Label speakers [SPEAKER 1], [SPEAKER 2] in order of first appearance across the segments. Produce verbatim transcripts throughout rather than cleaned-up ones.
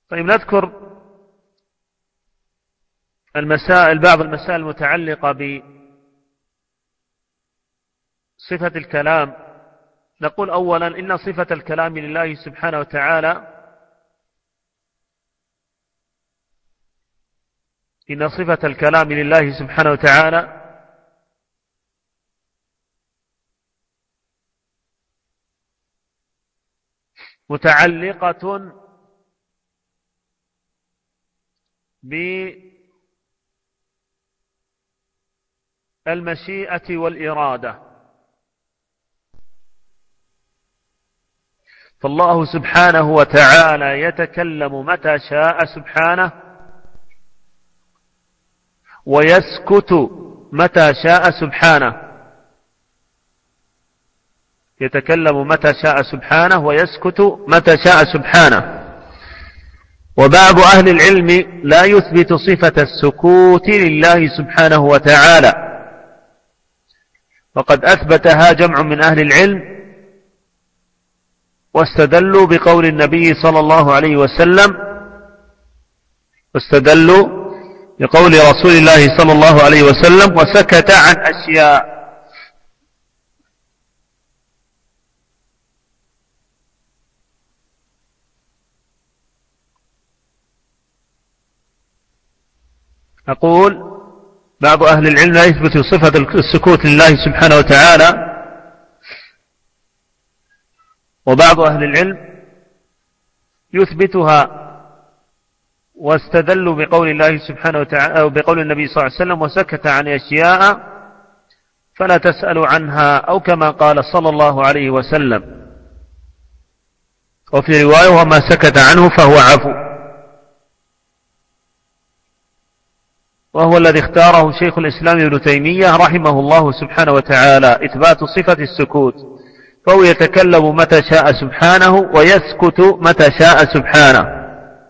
[SPEAKER 1] طيب نذكر المسائل بعض المسائل المتعلقة بصفة الكلام. نقول أولا إن صفة الكلام لله سبحانه وتعالى إن صفة الكلام لله سبحانه وتعالى متعلقة بالمشيئة والإرادة. فالله سبحانه وتعالى يتكلم متى شاء سبحانه، ويسكت متى شاء سبحانه. يتكلم متى شاء سبحانه ويسكت متى شاء سبحانه. وبعض أهل العلم لا يثبت صفة السكوت لله سبحانه وتعالى، وقد أثبتها جمع من أهل العلم، واستدلوا بقول النبي صلى الله عليه وسلم واستدلوا بقول رسول الله صلى الله عليه وسلم وسكت عن أشياء. أقول بعض أهل العلم لا يثبت صفة السكوت لله سبحانه وتعالى، وبعض أهل العلم يثبتها، واستدلوا بقول الله سبحانه وتعالى أو بقول النبي صلى الله عليه وسلم وسكت عن أشياء فلا تسألوا عنها، أو كما قال صلى الله عليه وسلم. وفي رواية وما سكت عنه فهو عفو، وهو الذي اختاره شيخ الإسلام ابن تيمية رحمه الله سبحانه وتعالى، إثبات صفة السكوت. فهو يتكلم متى شاء سبحانه ويسكت متى شاء سبحانه،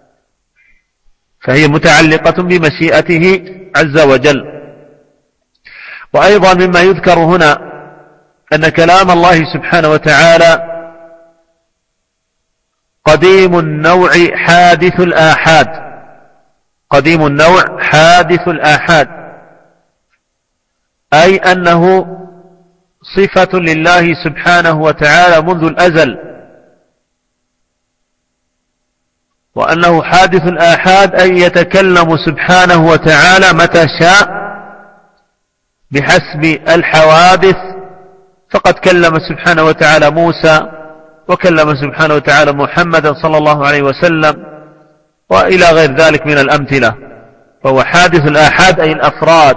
[SPEAKER 1] فهي متعلقة بمشيئته عز وجل. وأيضا مما يذكر هنا أن كلام الله سبحانه وتعالى قديم النوع حادث الآحاد. قديم النوع حادث الآحاد، أي أنه صفة لله سبحانه وتعالى منذ الأزل، وأنه حادث الآحاد أي يتكلم سبحانه وتعالى متى شاء بحسب الحوادث. فقد كلم سبحانه وتعالى موسى، وكلم سبحانه وتعالى محمدا صلى الله عليه وسلم، وإلى غير ذلك من الأمثلة. فهو حادث الآحاد أي الأفراد،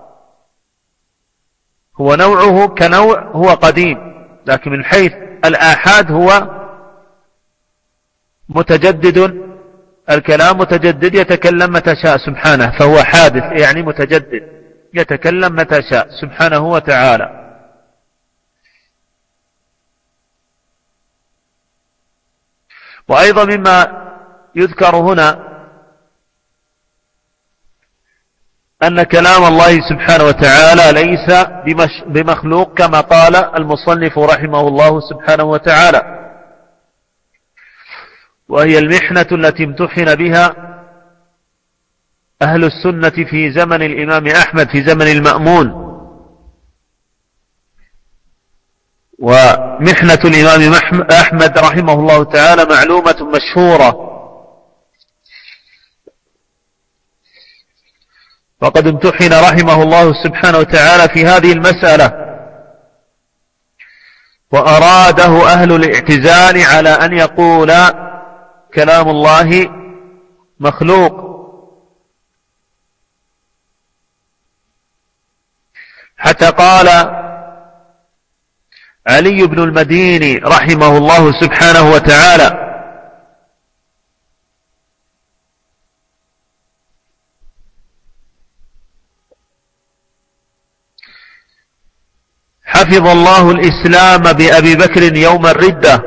[SPEAKER 1] هو نوعه كنوع هو قديم، لكن من حيث الآحاد هو متجدد. الكلام متجدد يتكلم متى شاء سبحانه، فهو حادث يعني متجدد يتكلم متى شاء سبحانه وتعالى. وأيضا مما يذكر هنا أن كلام الله سبحانه وتعالى ليس بمخلوق كما قال المصنف رحمه الله سبحانه وتعالى، وهي المحنة التي امتحن بها أهل السنة في زمن الإمام أحمد، في زمن المأمون. ومحنة الإمام أحمد رحمه الله تعالى معلومة مشهورة، وقد امتحن رحمه الله سبحانه وتعالى في هذه المسألة، وأراده أهل الاعتزال على أن يقول كلام الله مخلوق، حتى قال علي بن المديني رحمه الله سبحانه وتعالى حفظ الله الإسلام بأبي بكر يوم الردة،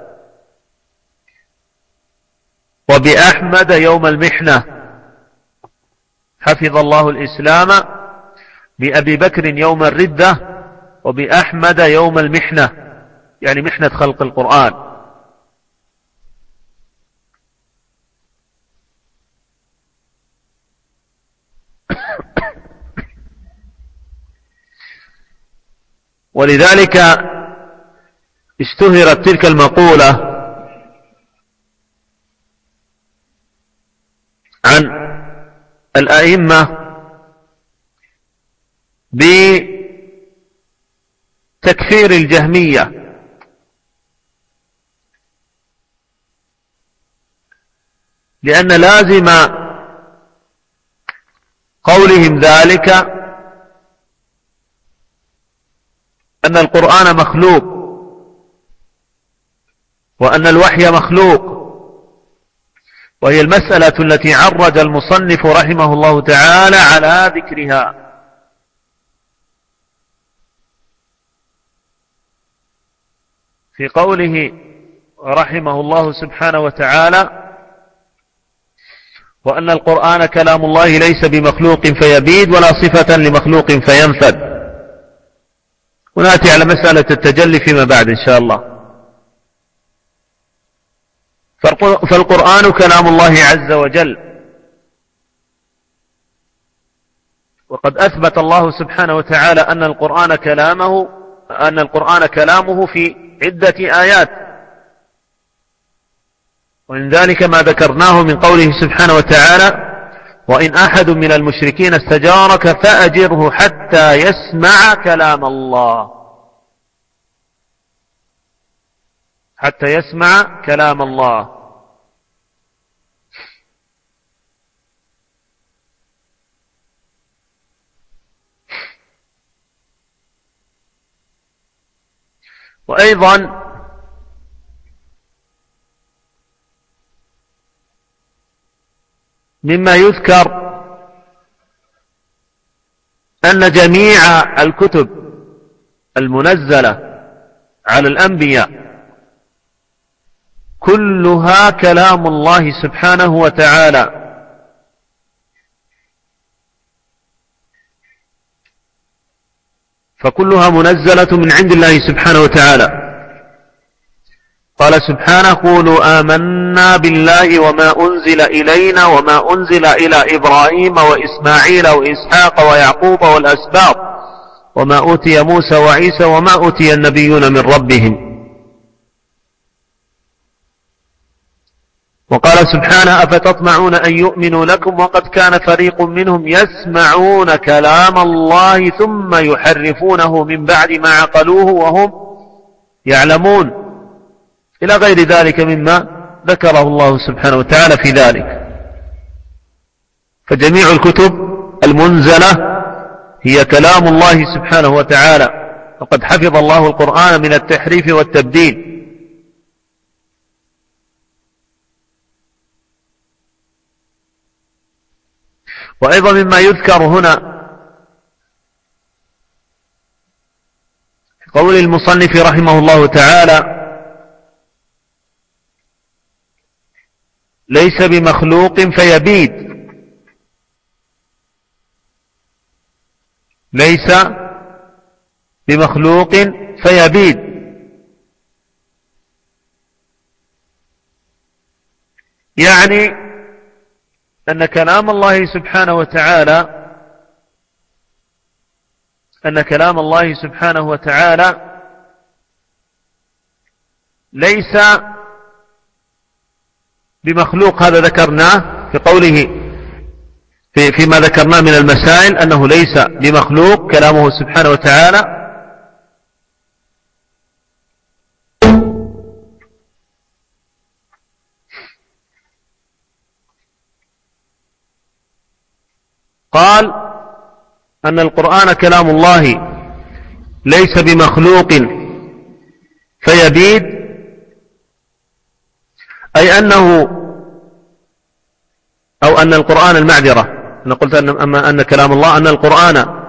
[SPEAKER 1] وبأحمد يوم المحنة. حفظ الله الإسلام بأبي بكر يوم الردة، وبأحمد يوم المحنة، يعني محنة خلق القرآن. ولذلك اشتهرت تلك المقولة عن الأئمة بتكفير الجهمية، لأن لازم قولهم ذلك أن القرآن مخلوق وأن الوحي مخلوق، وهي المسألة التي عرج المصنف رحمه الله تعالى على ذكرها. في قوله رحمه الله سبحانه وتعالى: وأن القرآن كلام الله ليس بمخلوق فيبيد ولا صفة لمخلوق فينفد. ونأتي على مسألة التجلي فيما بعد إن شاء الله. فالقرآن كلام الله عز وجل، وقد أثبت الله سبحانه وتعالى أن القرآن كلامه أن القرآن كلامه في عدة آيات، ومن ذلك ما ذكرناه من قوله سبحانه وتعالى: وإن أحد من المشركين استجارك فأجره حتى يسمع كلام الله حتى يسمع كلام الله. وأيضا مما يذكر أن جميع الكتب المنزلة على الأنبياء كلها كلام الله سبحانه وتعالى، فكلها منزلة من عند الله سبحانه وتعالى. قال سبحانه: قولوا آمنا بالله وما أنزل إلينا وما أنزل إلى إبراهيم وإسماعيل وإسحاق ويعقوب والأسباط وما أوتي موسى وعيسى وما أوتي النبيون من ربهم. وقال سبحانه: أفتطمعون أن يؤمنوا لكم وقد كان فريق منهم يسمعون كلام الله ثم يحرفونه من بعد ما عقلوه وهم يعلمون، إلى غير ذلك مما ذكره الله سبحانه وتعالى في ذلك. فجميع الكتب المنزلة هي كلام الله سبحانه وتعالى، وقد حفظ الله القرآن من التحريف والتبديل. وأيضا مما يذكر هنا قول المصنف رحمه الله تعالى: ليس بمخلوق فيبيد. ليس بمخلوق فيبيد، يعني أن كلام الله سبحانه وتعالى أن كلام الله سبحانه وتعالى ليس بمخلوق. هذا ذكرناه في قوله في فيما ذكرناه من المسائل أنه ليس بمخلوق كلامه سبحانه وتعالى. قال أن القرآن كلام الله ليس بمخلوق فيبيد، أي أنه أو أن القرآن المعذرة أنا قلت أن أما أن كلام الله أن القرآن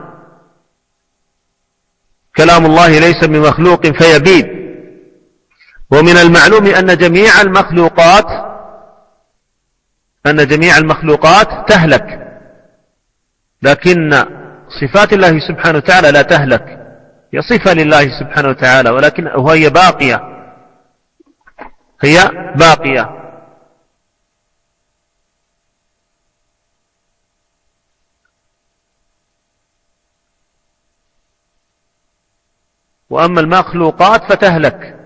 [SPEAKER 1] كلام الله ليس بمخلوق فيبيد. ومن المعلوم أن جميع المخلوقات أن جميع المخلوقات تهلك، لكن صفات الله سبحانه وتعالى لا تهلك، هي صفة لله سبحانه وتعالى، ولكن وهي باقية هي باقية. وأما المخلوقات فتهلك.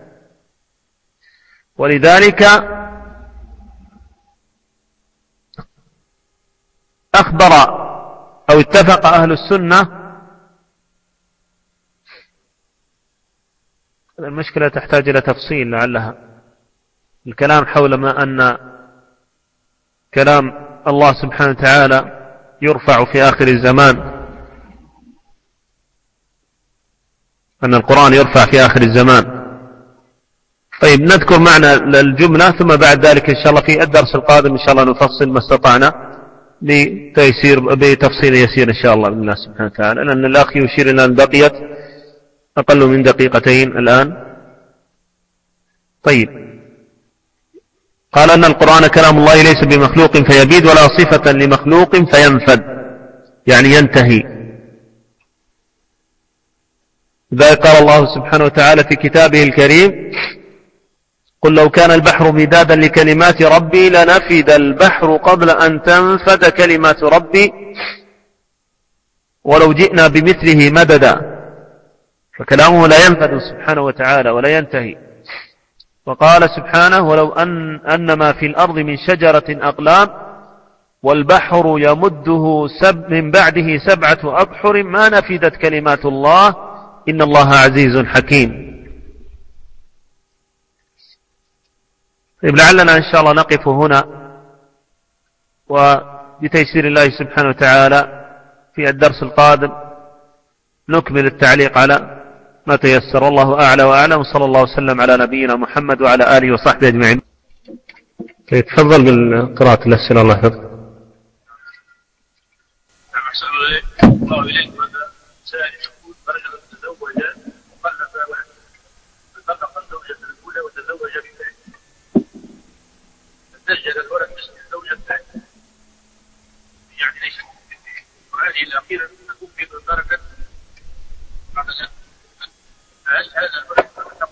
[SPEAKER 1] ولذلك أخبر أو اتفق أهل السنة، المشكلة تحتاج إلى تفصيل لعلها الكلام حول ما أن كلام الله سبحانه وتعالى يرفع في آخر الزمان، أن القرآن يرفع في آخر الزمان. طيب نذكر معنى الجملة ثم بعد ذلك إن شاء الله في الدرس القادم إن شاء الله نفصل ما استطعنا بتيسير بتفصيل يسير إن شاء الله بالله سبحانه وتعالى، لأن الأخ يشير إلى أن بقيت أقل من دقيقتين الآن. طيب قال أن القرآن كلام الله ليس بمخلوق فيبيد ولا صفة لمخلوق فينفد، يعني ينتهي. ذلك قال الله سبحانه وتعالى في كتابه الكريم: قل لو كان البحر مدادا لكلمات ربي لنفد البحر قبل أن تنفد كلمات ربي ولو جئنا بمثله مددا. فكلامه لا ينفد سبحانه وتعالى ولا ينتهي. وقال سبحانه: ولو أن, أن ما في الأرض من شجرة أقلام والبحر يمده سب من بعده سبعة أبحر ما نفدت كلمات الله إن الله عزيز حكيم. طيب لعلنا إن شاء الله نقف هنا، وبتيسير الله سبحانه وتعالى في الدرس القادم نكمل التعليق على ما تيسر. والله أعلى وأعلم، صلى الله وسلم على نبينا محمد وعلى آله وصحبه أجمعين. تفضل بالقراءة الأسئلة الله يحفظك.
[SPEAKER 2] الله إليك. هذا سائل يقول: رجل تزوج وخلف ولد فطلق الزوجة الأولى وتزوج بالثانية، فسجل الولد باسم الزوجة الثانية، يعني ليس وهذه الأخيرة تكون في درجة بعد الأب، فهل هذا الولد ترك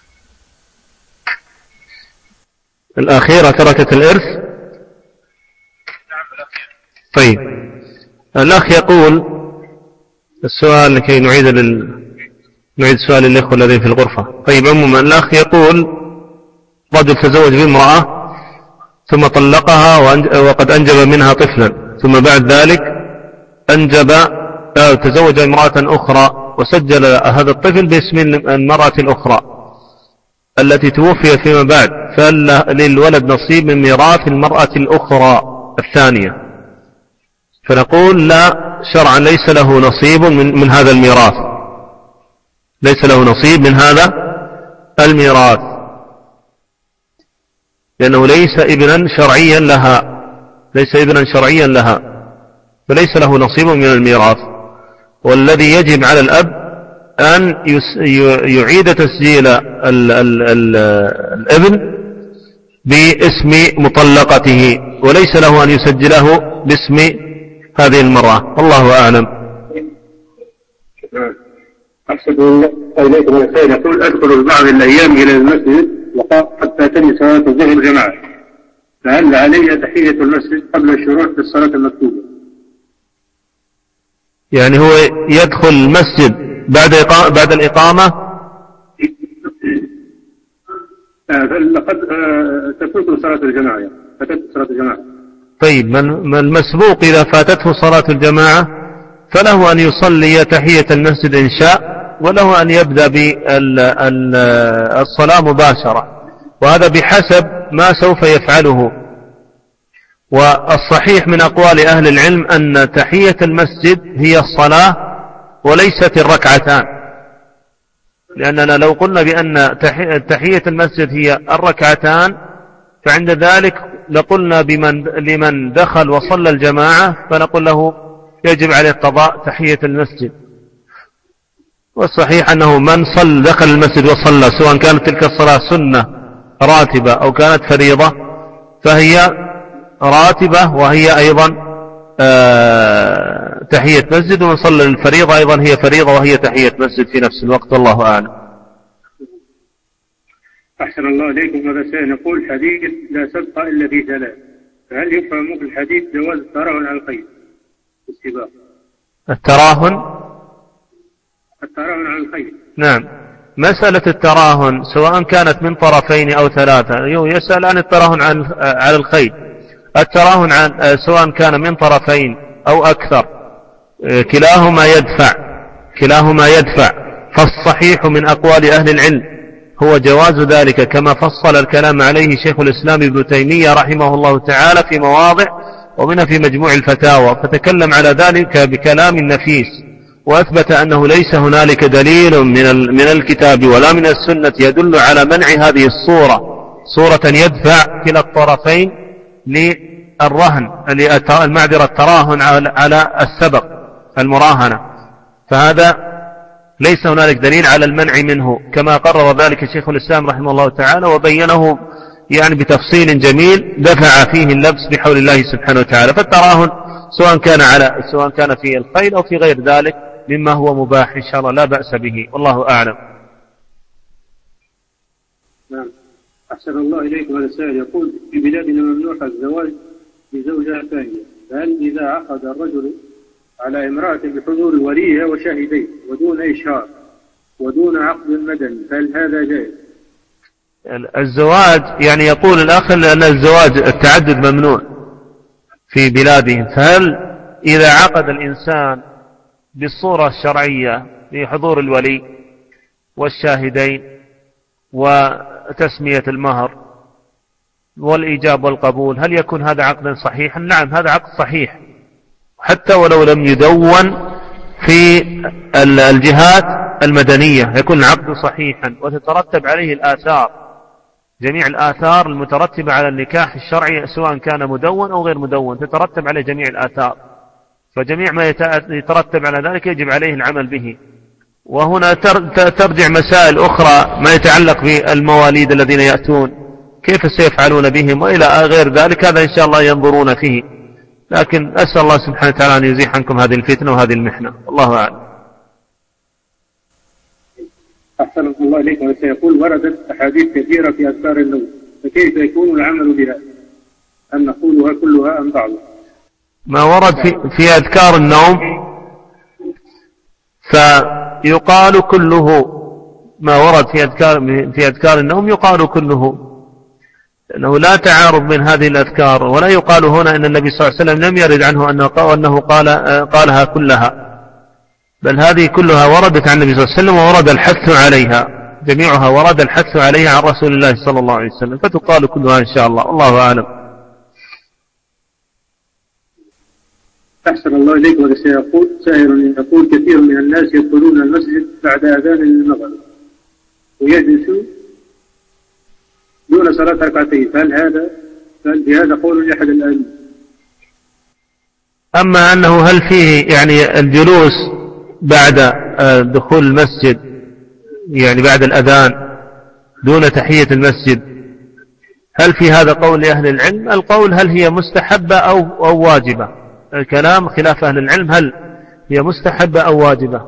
[SPEAKER 1] الأخيرة تركت الإرث؟
[SPEAKER 2] نعم الأخيرة.
[SPEAKER 1] طيب الأخ يقول السؤال لكي نعيد لل... نعيد سؤال الإخوة الذين في الغرفة. طيب عموما الأخ يقول: رجل تزوج بامرأة ثم طلقها وقد أنجب منها طفلا، ثم بعد ذلك أنجب أو تزوج امرأة أخرى وسجل هذا الطفل باسم المرأة الأخرى التي توفي فيما بعد، فهل للولد نصيب من ميراث المرأة الأخرى الثانية؟ فنقول: لا، شرعا ليس له نصيب من, من هذا الميراث، ليس له نصيب من هذا الميراث، لأنه ليس ابنا شرعيا لها، ليس ابنا شرعيا لها، فليس له نصيب من الميراث. والذي يجب على الأب أن يعيد تسجيل ال ال ال الابن باسم مطلقته، وليس له أن يسجله باسم هذه المرأة. الله أعلم.
[SPEAKER 3] أحسن إليكم يا سيد. يقول: أدخل بعض الأيام إلى المسجد وقد فاتني صلاة الظهر جماعة، فهل علي تحية المسجد قبل الشروع في الصلاة المكتوبة؟
[SPEAKER 1] يعني هو يدخل المسجد بعد إقامة بعد الإقامة؟
[SPEAKER 3] لقد تفوت صلاة الجماعة، فاتت صلاة الجماعة.
[SPEAKER 1] طيب من المسبوق إذا فاتته صلاة الجماعة فله أن يصلي تحية المسجد إن شاء، وله أن يبدأ بالصلاة مباشرة، وهذا بحسب ما سوف يفعله. والصحيح من أقوال أهل العلم أن تحية المسجد هي الصلاة وليست الركعتان، لأننا لو قلنا بأن تحية المسجد هي الركعتان فعند ذلك لقلنا بمن لمن دخل وصلى الجماعة فنقول له يجب عليه قضاء تحية المسجد. والصحيح أنه من صل دخل المسجد وصلى، سواء كانت تلك الصلاة سنة راتبة أو كانت فريضة، فهي راتبة وهي أيضا آه تحية مسجد، ومن صلى الفريضة أيضا هي فريضة وهي تحية مسجد في نفس الوقت. والله أعلم.
[SPEAKER 3] أحسن الله إليكم. هذا سائل يقول: حديث لا سبق إلا في ثلاث، فهل يفهم في الحديث جواز التراهن على الخيل في السباق؟
[SPEAKER 1] التراهن
[SPEAKER 3] التراهن على الخيل
[SPEAKER 1] نعم. مسألة التراهن سواء كانت من طرفين أو ثلاثة، يسأل عن التراهن عن على الخيل. التراهن عن سواء كان من طرفين أو أكثر كلاهما يدفع كلاهما يدفع فالصحيح من أقوال أهل العلم هو جواز ذلك، كما فصل الكلام عليه شيخ الإسلام ابن تيمية رحمه الله تعالى في مواضع، ومنها في مجموع الفتاوى، فتكلم على ذلك بكلام نفيس، وأثبت أنه ليس هنالك دليل من من الكتاب ولا من السنة يدل على منع هذه الصورة، صورة يدفع كلا الطرفين للرهن المعذرة التراهن على السبق المراهنة، فهذا ليس هنالك دليل على المنع منه، كما قرر ذلك شيخ الإسلام رحمه الله تعالى وبينه يعني بتفصيل جميل دفع فيه اللبس بحول الله سبحانه وتعالى. فالتراهن سواء كان على سواء كان في الخيل أو في غير ذلك مما هو مباح إن شاء الله لا بأس به، والله أعلم.
[SPEAKER 3] نعم. أحسن الله إليكم. هذا السائل يقول: في بلادنا ممنوع الزواج بزوجة ثانية، فهل إذا عقد الرجل على امرأة بحضور وليها وشاهدين ودون إشهار ودون عقد مدني فهل هذا جائز؟
[SPEAKER 1] الزواج يعني يقول الأخ أن الزواج التعدد ممنوع في بلادهم، فهل إذا عقد الإنسان بالصورة الشرعية بحضور الولي والشاهدين وتسمية المهر والإيجاب والقبول هل يكون هذا عقدا صحيحا؟ نعم، هذا عقد صحيح حتى ولو لم يدون في الجهات المدنية، يكون العقد صحيحا وتترتب عليه الآثار، جميع الآثار المترتبة على النكاح الشرعي سواء كان مدون أو غير مدون تترتب عليه جميع الآثار، فجميع ما يترتب على ذلك يجب عليه العمل به. وهنا ترجع مسائل أخرى ما يتعلق بالمواليد الذين يأتون كيف سيفعلون بهم وإلى غير ذلك، هذا إن شاء الله ينظرون فيه، لكن أسأل الله سبحانه وتعالى أن يزيح عنكم هذه الفتنة وهذه المحنة، الله أعلم.
[SPEAKER 3] أحسن الله إليكم. سيقول: وردت أحاديث كثيرة في أذكار النوم، فكيف يكون العمل بها؟ أن نقولها كلها أم بعضها؟
[SPEAKER 1] ما ورد في, في أذكار النوم فيقال كله، ما ورد في أذكار, في أذكار النوم يقال كله، لأنه لا تعارض من هذه الأذكار، ولا يقال هنا أن النبي صلى الله عليه وسلم لم يرد عنه أنه قال قالها كلها، بل هذه كلها وردت عن النبي صلى الله عليه وسلم وورد الحث عليها، جميعها ورد الحث عليها عن رسول الله صلى الله عليه وسلم، فتقال كلها إن شاء الله، الله أعلم.
[SPEAKER 3] أحسن الله إليك. وهذا سيقول سائر يقول: كثير من الناس يدخلون المسجد بعد أذان المغرب ويجلسوا دون صلاة ركعتين، فهل هذا فهل بهذا قول لأحد الآن؟
[SPEAKER 1] أما أنه هل فيه يعني الجلوس بعد دخول المسجد يعني بعد الأذان دون تحية المسجد، هل في هذا قول لأهل العلم؟ القول هل هي مستحبة أو, أو واجبة، الكلام خلاف أهل العلم هل هي مستحبة أو واجبة،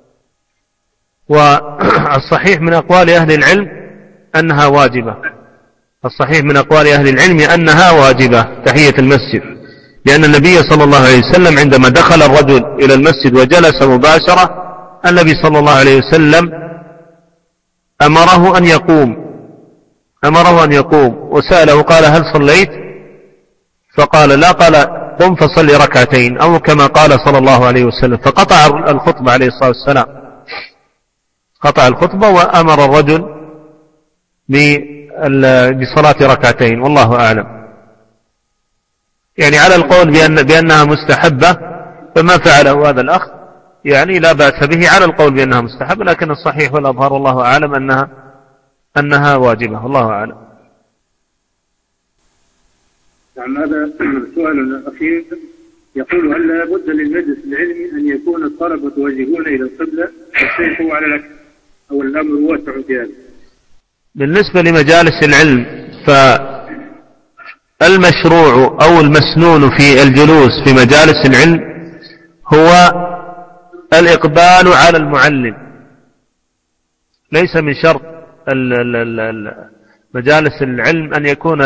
[SPEAKER 1] والصحيح من أقوال أهل العلم أنها واجبة، الصحيح من أقوال أهل العلم أنها واجبة تحية المسجد، لأن النبي صلى الله عليه وسلم عندما دخل الرجل إلى المسجد وجلس مباشرة النبي صلى الله عليه وسلم أمره أن يقوم أمره أن يقوم وسأله قال: هل صليت؟ فقال: لا. قال: قم فصلي ركعتين، أو كما قال صلى الله عليه وسلم، فقطع الخطبة عليه الصلاة والسلام، قطع الخطبة وأمر الرجل بصلاة ركعتين، والله أعلم. يعني على القول بأن بأنها مستحبة فما فعله هذا الأخ يعني لا بأس به، على القول بأنها مستحبة، لكن الصحيح والأظهر والله أعلم أنها أنها واجبة، والله أعلم.
[SPEAKER 3] نعم. هذا سؤال أخير يقول: هل لا بد للمجلس العلمي أن يكون الطلبة متوجهون إلى القبلة والشيخ على العكس، أو الأمر واسع في هذا؟
[SPEAKER 1] بالنسبة لمجالس العلم فالمشروع أو المسنون في الجلوس في مجالس العلم هو الإقبال على المعلم، ليس من شرط مجالس العلم أن يكون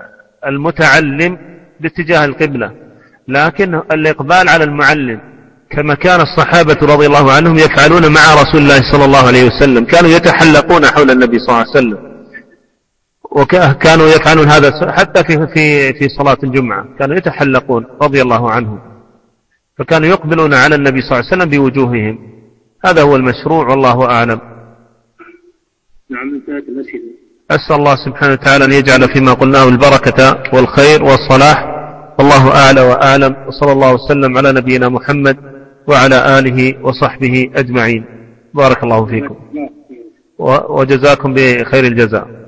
[SPEAKER 1] المتعلم باتجاه القبلة، لكن الإقبال على المعلم كما كان الصحابة رضي الله عنهم يفعلون مع رسول الله صلى الله عليه وسلم، كانوا يتحلقون حول النبي صلى الله عليه وسلم، وكانوا يفعلون هذا حتى في في في صلاة الجمعة، كانوا يتحلقون رضي الله عنهم، فكانوا يقبلون على النبي صلى الله عليه وسلم بوجوههم. هذا هو المشروع والله أعلم.
[SPEAKER 3] نعم. انتهت الأسئلة.
[SPEAKER 1] أسأل الله سبحانه وتعالى أن يجعل فيما قلناه البركة والخير والصلاح، والله أعلى وأعلم، وصلى الله وسلم على نبينا محمد وعلى آله وصحبه أجمعين. بارك الله فيكم وجزاكم بخير الجزاء.